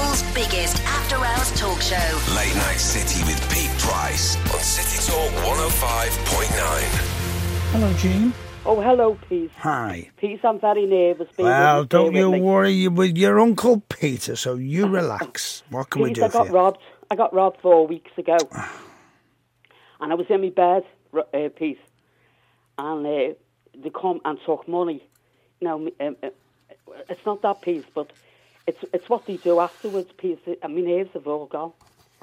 Bristol's biggest after-hours talk show. Late Night City with Pete Price on City Talk 105.9. Hello, Jean. Oh, hello, Pete. Hi. Pete, I'm very nervous. Well, don't you worry. You're with your Uncle Peter, so you relax. What can we Pete, do for you? I got robbed 4 weeks ago. And I was in my bed, Pete. And they come and took money. It's not that, Pete, but it's what they do afterwards, Pete. I mean, nerves have all gone.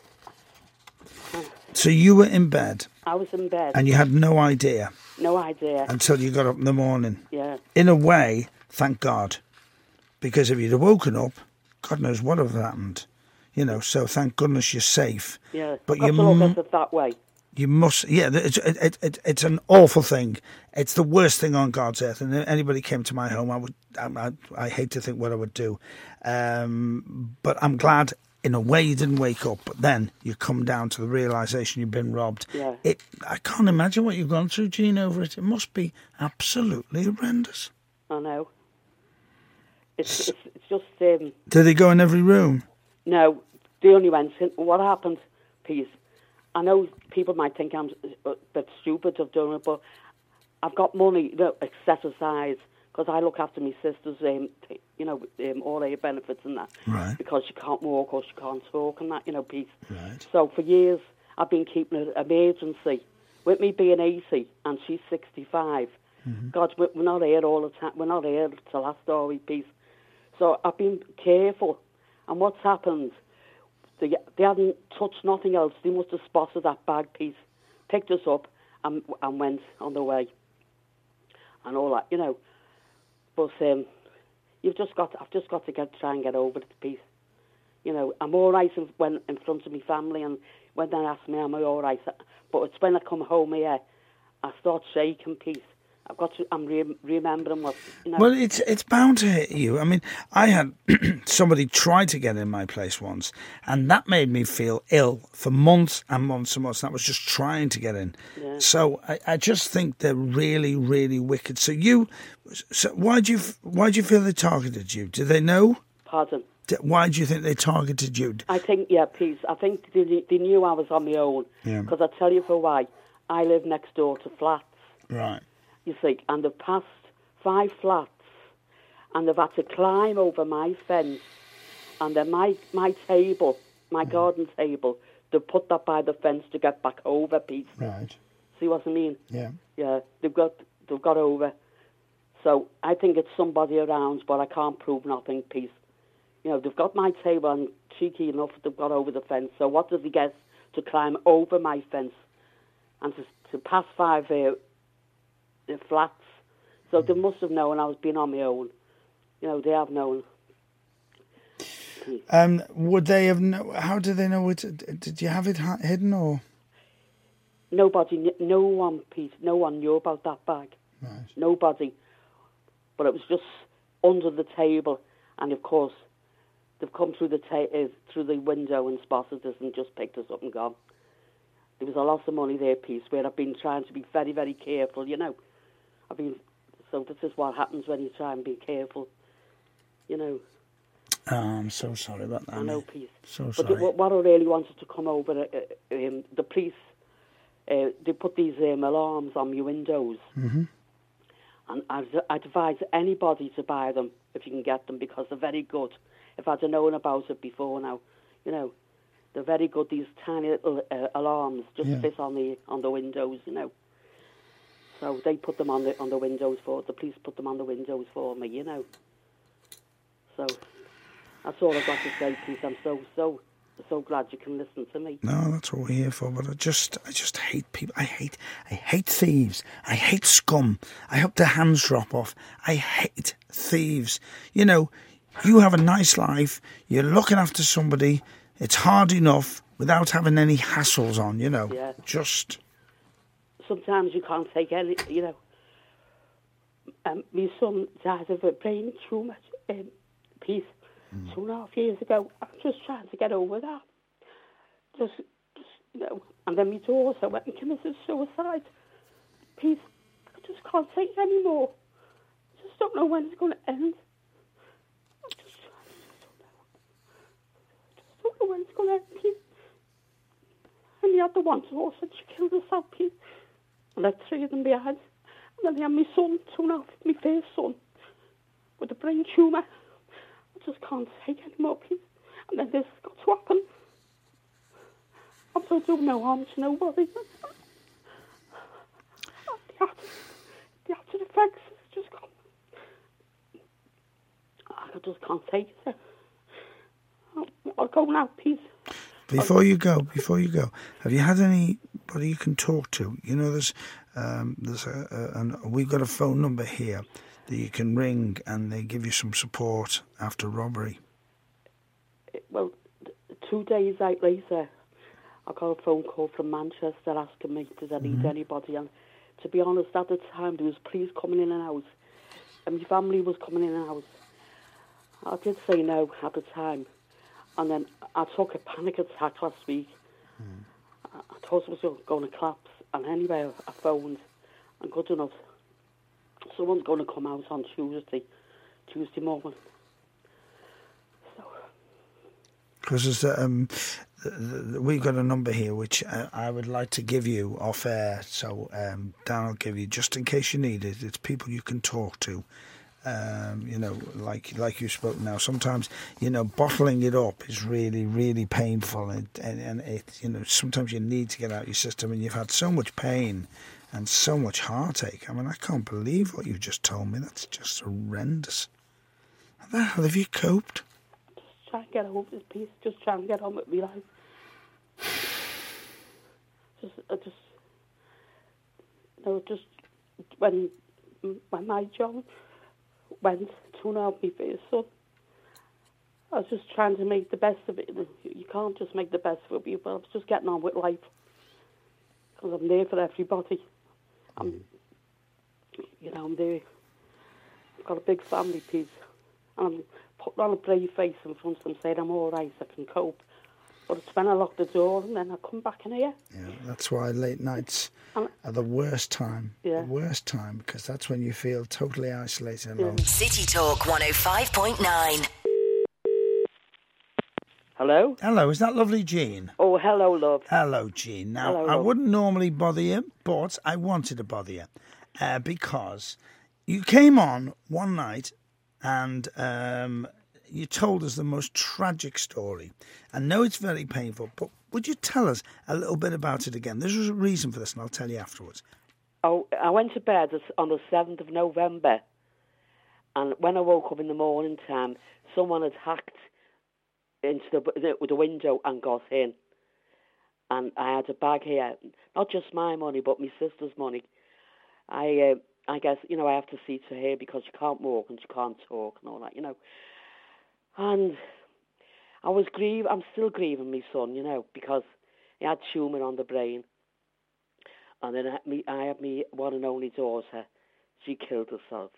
So you were in bed? I was in bed. And you had no idea? No idea. Until you got up in the morning? Yeah. In a way, thank God. Because if you'd have woken up, God knows what would have happened. So thank goodness you're safe. Yeah, but you look at it that way. You must, it's an awful thing. It's the worst thing on God's earth. And if anybody came to my home, I hate to think what I would do. But I'm glad, in a way, you didn't wake up. But then you come down to the realisation you've been robbed. Yeah. I can't imagine what you've gone through, Jean, over it. It must be absolutely horrendous. I know. It's just... Do they go in every room? No, they only went in. What happened, Pete? I know people might think I'm a bit stupid of doing it, but I've got money set aside because I look after my sister's, all their benefits and that. Right. Because she can't walk or she can't talk and that, Pete. Right. So for years, I've been keeping an emergency. With me being 80 and she's 65, God, we're not here all the time. We're not here till last hour, Pete. So I've been careful. And what's happened... They hadn't touched nothing else. They must have spotted that bag piece, picked us up, and went on the way, and all that, But I've just got to try and get over the piece. I'm all right when in front of my family, and when they ask me, am I all right? But it's when I come home here, I start shaking, piece. I'm remembering what... Well, it's bound to hit you. I mean, I had somebody try to get in my place once, and that made me feel ill for months and months and months. That was just trying to get in. Yeah. So I just think they're really, really wicked. So why do you feel they targeted you? Do they know? Pardon? Why do you think they targeted you? I think, Pete, I think they knew I was on my own. Yeah. Because I tell you for why. I live next door to flats. Right. You see, and they've passed 5 flats, and they've had to climb over my fence, and then my table, my garden table, they've put that by the fence to get back over, Pete. Right. See what I mean? Yeah. Yeah, they've got over. So I think it's somebody around, but I can't prove nothing, Pete. They've got my table, and cheeky enough, they've got over the fence. So what does he get to climb over my fence and to pass 5 the flats? So they must have known I was being on my own. They have known. Would they have how did they know it? Did you have it hidden or? Nobody, no one, Pete, no one knew about that bag. Right. Nobody. But it was just under the table, and of course, they've come through the window and spotted us and just picked us up and gone. There was a lot of money there, Pete, where I've been trying to be very, very careful, So this is what happens when you try and be careful, Oh, I'm so sorry about that. I know, Pete. So sorry. But what I really wanted to come over, the police, they put these alarms on your windows. Mm-hmm. And I'd advise anybody to buy them if you can get them, because they're very good. If I'd have known about it before now, they're very good. These tiny little alarms just fit on the windows, So they put them on the windows the police put them on the windows for me, So that's all I've got to say, Pete. I'm so glad you can listen to me. No, that's what we're here for. But I just hate people. I hate thieves. I hate scum. I hope their hands drop off. I hate thieves. You have a nice life. You're looking after somebody. It's hard enough without having any hassles on. Yeah. Just. Sometimes you can't take any, my son died of a brain tumour, Pete, 2.5 years ago. I'm just trying to get over that. Just, and then my daughter went and committed suicide. Pete, I just can't take it anymore. I just don't know when it's going to end. go out, please. And the other one said she killed herself, please. And I had 3 of them behind. And then they had my son, 2.5, my first son, with a brain tumour. I just can't take any more, please. And then this has got to happen. I'm so doing no harm to nobody. The after effects has just gone. I just can't take it. I'll go now, please. Before you go, have you had anybody you can talk to? You know, we've got a phone number here that you can ring, and they give you some support after robbery. Well, 2 days out later, I got a phone call from Manchester asking me, did I need anybody? And to be honest, at the time, there was police coming in and out, and my family was coming in and out. I did say no at the time. And then I took a panic attack last week. I thought I was going to collapse. And anyway, I phoned. And good enough, someone's going to come out on Tuesday morning. So. Because we've got a number here which I would like to give you off air. So Dan will give you, just in case you need it. It's people you can talk to. You know, like you spoke now. Sometimes, you know, bottling it up is really, really painful, and it, you know, sometimes you need to get out your system, and you've had so much pain and so much heartache. I mean, I can't believe what you just told me. That's just horrendous. How the hell have you coped? Just trying to get over this piece. Just trying to get on with my life. Just when my John went to help me first son, I was just trying to make the best of it. You can't just make the best of it, but I was just getting on with life because I'm there for everybody. I'm there. I've got a big family piece, and I'm putting on a brave face in front of them, saying I'm all right, I can cope. But it's when I lock the door and then I come back in here. Yeah, that's why late nights are the worst time. Yeah. The worst time, because that's when you feel totally isolated and alone. City Talk 105.9. Hello? Hello, is that lovely Jean? Oh, hello, love. Hello, Jean. Now, Hello, I love. wouldn't normally bother you, but I wanted to bother you because you came on one night and you told us the most tragic story. I know it's very painful, but would you tell us a little bit about it again? There's a reason for this, and I'll tell you afterwards. Oh, I went to bed on the 7th of November, and when I woke up in the morning time, someone had hacked into the window and got in. And I had a bag here, not just my money, but my sister's money. I guess, you know, I have to see to her because she can't walk and she can't talk and all that, you know. And I'm still grieving my son, you know, because he had tumour on the brain. And then I had my one and only daughter. She killed herself.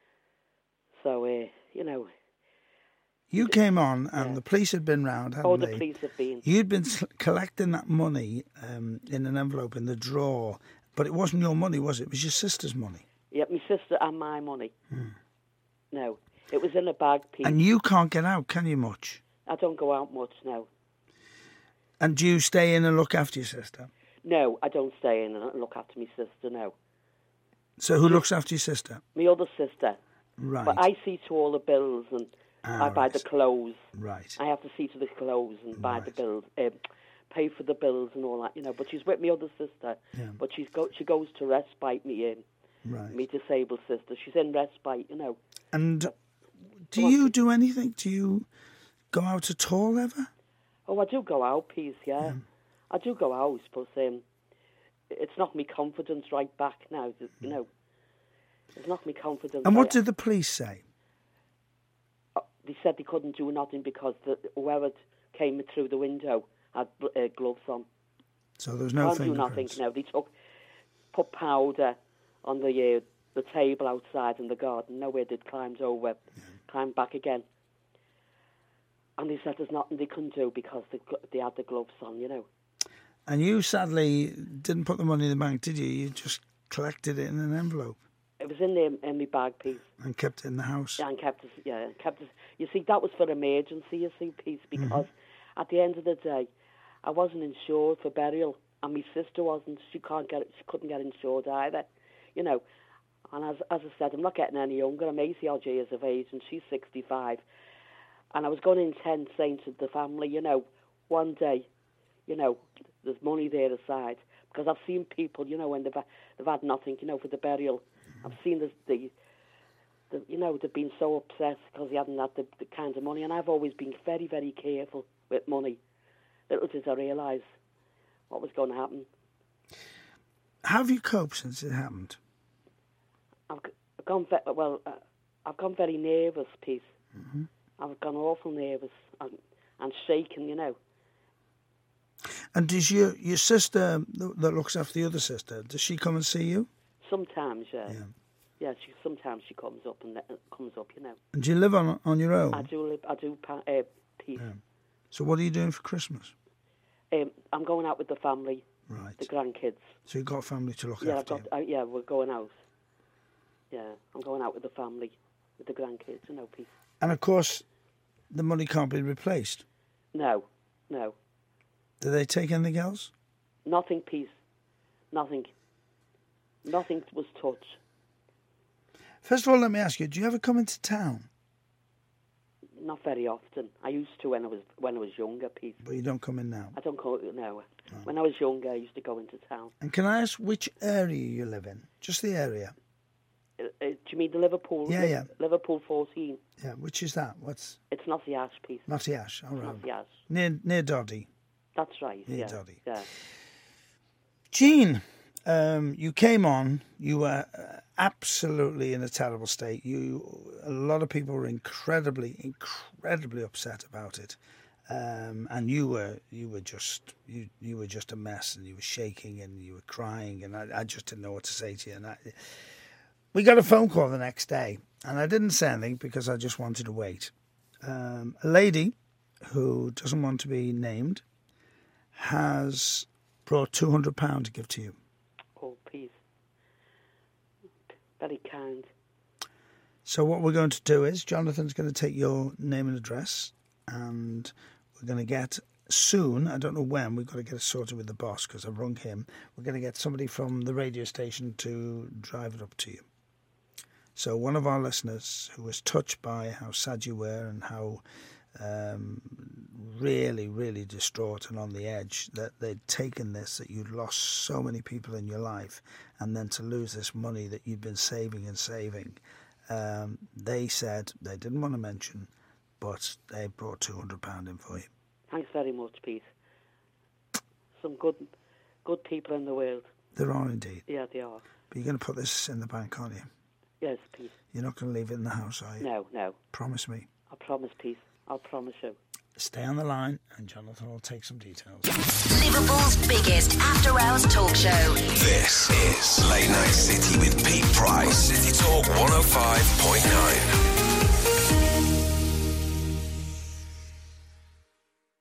So, you know. You came on and the police had been round, hadn't they? The police have been. You'd been collecting that money in an envelope in the drawer, but it wasn't your money, was it? It was your sister's money. Yeah, my sister and my money. No, it was in a bag, Pete. And you can't get out, can you, much? I don't go out much now. And do you stay in and look after your sister? No, I don't stay in and look after my sister, no. So who looks after your sister? My other sister. Right. But I see to all the bills and I buy the clothes. Right. I have to see to the clothes and buy the bills, pay for the bills and all that, you know. But she's with my other sister. Yeah. But she goes to respite me me disabled sister. She's in respite, you know. And do you do anything? Do you go out at all ever? Oh, I do go out, please, yeah. I do go out, but it's knocked me confidence right back now, you know. It's knocked me confidence. And what did the police say? They said they couldn't do nothing because whoever came through the window had gloves on. So there was no fingerprints. Can't do nothing now. They put powder on the table outside in the garden. Nowhere they'd climbed over, climbed back again. And they said there's nothing they couldn't do because they had the gloves on, you know. And you sadly didn't put the money in the bank, did you? You just collected it in an envelope. It was in my bag, piece. And kept it in the house. Yeah, and kept it. You see, that was for emergency, you see, piece, because at the end of the day, I wasn't insured for burial, and my sister wasn't. She couldn't get insured either, you know. And as I said, I'm not getting any younger. I'm 80 odd years of age, and she's 65. And I was going to intend saying to the family, you know, one day, you know, there's money there aside, because I've seen people, you know, when they've had nothing, you know, for the burial. I've seen the you know, they've been so upset because they haven't had the kind of money, and I've always been very, very careful with money. Little did I realise what was going to happen. How have you coped since it happened? I've gone very nervous, Pete. Mm-hmm. I've gone awful nervous and shaking, you know. And does your sister that looks after the other sister, does she come and see you? Sometimes, yeah. Yeah, sometimes she comes up, you know. And do you live on your own? I do, Pete. Yeah. So what are you doing for Christmas? I'm going out with the family, right? The grandkids. So you've got family to look after. Yeah, we're going out. Yeah, I'm going out with the family, with the grandkids, you know, Pete. And of course, the money can't be replaced. No. Do they take anything else? Nothing, Pete. Nothing. Nothing was touched. First of all, let me ask you: do you ever come into town? Not very often. I used to when I was younger, Pete. But you don't come in now? I don't go now. Oh. When I was younger, I used to go into town. And can I ask which area you live in? Just the area. Do you mean the Liverpool? Yeah. Liverpool 14. Yeah, which is that? It's Knotty Ash, Pete. Knotty Ash, all right. Knotty Ash. Near Doddy. That's right, Near yeah. Doddy. Yeah. Jean, you came on. You were absolutely in a terrible state. A lot of people were incredibly upset about it, and you were just a mess, and you were shaking, and you were crying, and I just didn't know what to say to you. And we got a phone call the next day, and I didn't say anything because I just wanted to wait. A lady who doesn't want to be named has brought £200 to give to you. Oh, Pete. Very kind. So what we're going to do is Jonathan's going to take your name and address, and we're going to get soon, I don't know when, we've got to get it sorted with the boss because I've rung him. We're going to get somebody from the radio station to drive it up to you. So one of our listeners who was touched by how sad you were and how really, really distraught and on the edge that they'd taken this, that you'd lost so many people in your life, and then to lose this money that you'd been saving and saving. They said they didn't want to mention, but they brought £200 in for you. Thanks very much, Pete. Some good people in the world. There are indeed. Yeah, they are. But you're going to put this in the bank, aren't you? Yes, Pete. You're not going to leave it in the house, are you? No. Promise me. I promise, Pete. I'll promise you. Stay on the line and Jonathan will take some details. Liverpool's biggest after-hours talk show. This is Late Night City with Pete Price. City Talk 105.9.